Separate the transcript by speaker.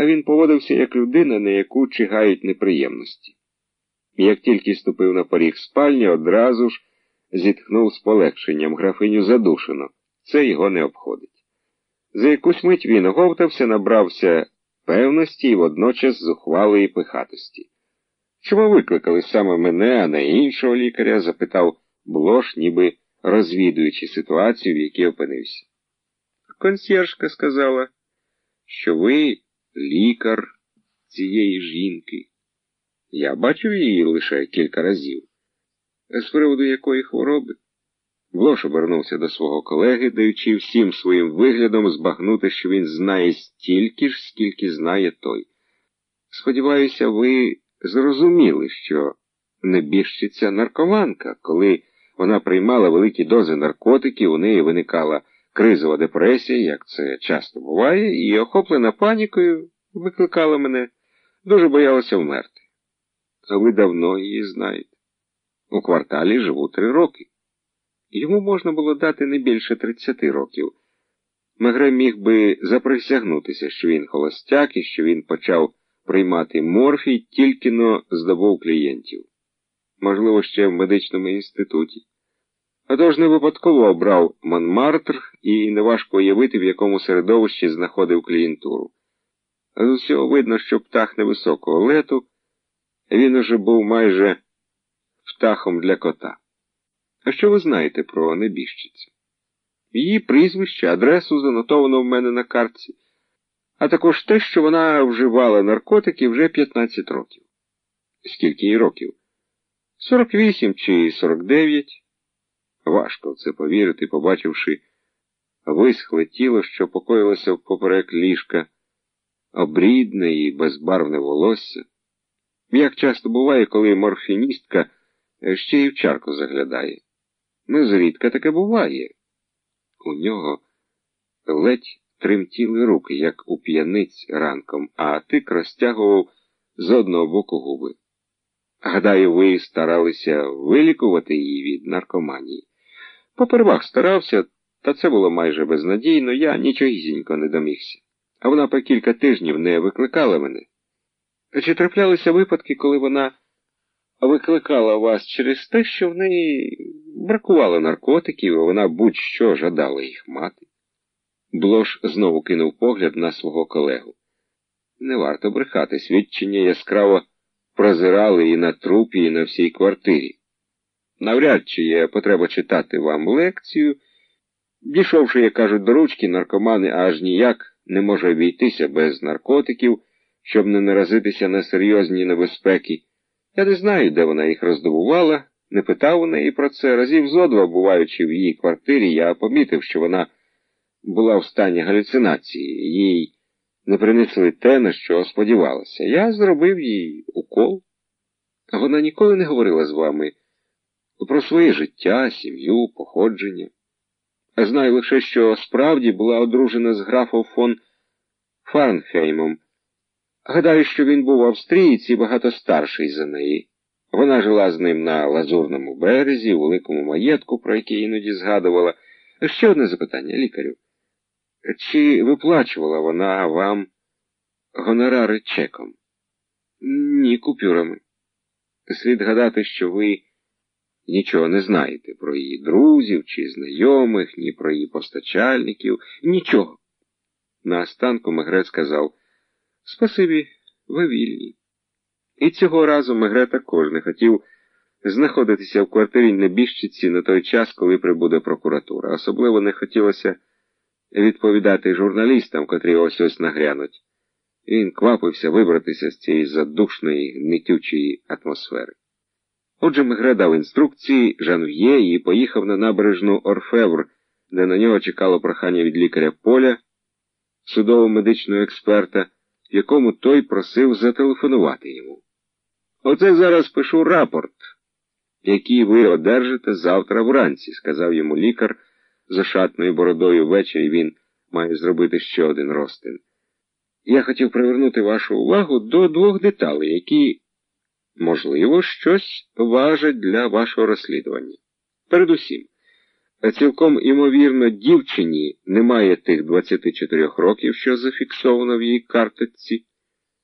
Speaker 1: а він поводився як людина, на яку чигають неприємності. Як тільки ступив на поріг спальні, одразу ж зітхнув з полегшенням: графиню задушено, це його не обходить. За якусь мить він оговтався, набрався певності і водночас зухвалої пихатості. «Чому викликали саме мене, а не іншого лікаря?» – запитав Блош, ніби розвідуючи ситуацію, в якій опинився. «Консьєржка сказала, що ви лікар цієї жінки. Я бачив її лише кілька разів. З приводу якої хвороби?» Блош обернувся до свого колеги, даючи всім своїм виглядом збагнути, що він знає стільки ж, скільки знає той. «Сподіваюся, ви зрозуміли, що небіжчиця наркоманка. Коли вона приймала великі дози наркотиків, у неї виникала кризова депресія, як це часто буває, і, охоплена панікою, викликала мене. Дуже боялася вмерти. А ви давно її знаєте. У кварталі живу 3 роки. Йому можна було дати не більше 30 років. Мегре міг би заприсягнутися, що він холостяк і що він почав приймати морфій, тільки-но здобув клієнтів. Можливо, ще в медичному інституті. Отож не випадково обрав Монмартр, і неважко уявити, в якому середовищі знаходив клієнтуру. А з усього видно, що птах невисокого лету, він уже був майже птахом для кота. А що ви знаєте про небіжчицю? Її прізвище, адресу занотовано в мене на картці, а також те, що вона вживала наркотики вже 15 років. Скільки їй років? 48 чи 49? Важко в це повірити, побачивши висхле тіло, що покоїлося впоперек ліжка, обрідне і безбарвне волосся. Як часто буває, коли морфіністка ще й в чарку заглядає. Зрідка таке буває. У нього ледь тремтіли руки, як у п'яниць ранком, а тик розтягував з одного боку губи. Гадаю, ви старалися вилікувати її від наркоманії. Попервах старався, та це було майже безнадійно, я нічогісінько не домігся. А вона по кілька тижнів не викликала мене. Чи траплялися випадки, коли вона викликала вас через те, що в неї бракувало наркотиків, і вона будь-що жадала їх мати? Блош знову кинув погляд на свого колегу. Не варто брехати, свідчення яскраво прозирали і на трупі, і на всій квартирі. Навряд чи є потреба читати вам лекцію. Дійшовши, як кажуть, до ручки, наркомани аж ніяк не може обійтися без наркотиків, щоб не наразитися на серйозні небезпеки. Я не знаю, де вона їх роздобувала, не питав у неї про це. Разів зо два, буваючи в її квартирі, я помітив, що вона була в стані галюцинації. Їй не принесли те, на що сподівалася. Я зробив їй укол. Вона ніколи не говорила з вами про своє життя, сім'ю, походження. Знаю лише, що справді була одружена з графом фон Фарнхеймом. Гадаю, що він був австрієць і багато старший за неї. Вона жила з ним на Лазурному березі, у великому маєтку, про який іноді згадувала. Ще одне запитання, лікарю. Чи виплачувала вона вам гонорари чеком? Ні, купюрами. Слід гадати, що ви нічого не знаєте про її друзів чи знайомих, ні про її постачальників. Нічого. Наостанку Мегре сказав: «Спасибі, ви вільні». І цього разу Мегре також не хотів знаходитися в квартирі небіжчиці на той час, коли прибуде прокуратура. Особливо не хотілося відповідати журналістам, котрі ось-ось нагрянуть. Він квапився вибратися з цієї задушної, гнетючої атмосфери. Отже, Мегре дав інструкції Жанв'є і поїхав на набережну Орфевр, де на нього чекало прохання від лікаря Поля, судово-медичного експерта, якому той просив зателефонувати йому. «Оце зараз пишу рапорт, який ви одержите завтра вранці», – сказав йому лікар з ошатною бородою. Ввечері він має зробити ще один розтин. «Я хотів привернути вашу увагу до 2 деталей, які, можливо, щось важать для вашого розслідування. Передусім, цілком імовірно, дівчині немає тих 24 років, що зафіксовано в її карточці.